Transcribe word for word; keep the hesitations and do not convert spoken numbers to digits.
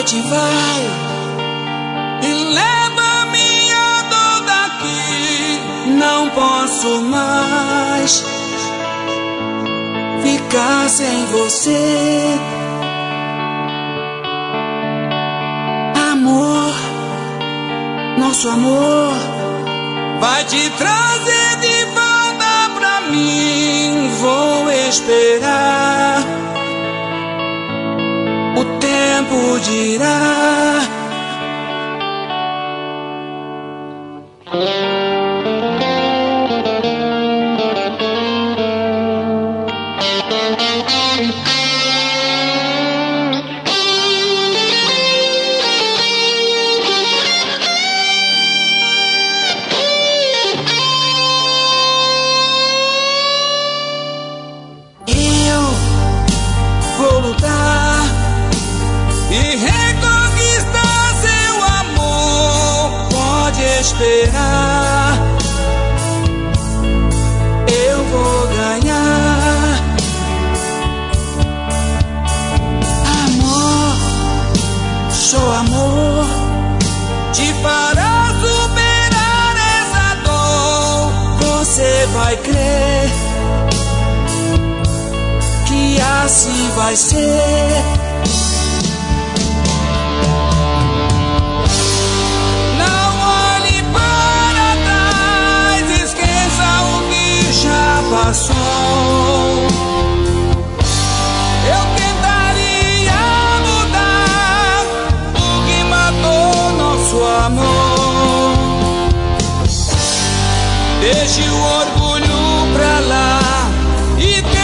morte vai e leva minha dor daqui. Não posso mais ficar sem você. Amor, nosso amor vai te trazer de volta pra mim. Vou esperar, o tempo dirá. Vou lutar e reconquistar seu amor. Pode esperar, eu vou ganhar. Amor, só amor te fará superar essa dor. Você vai crer que assim vai ser. Não olhe para trás, esqueça o que já passou. Eu tentaria mudar o que matou nosso amor. Deixe o orgulho pra lá e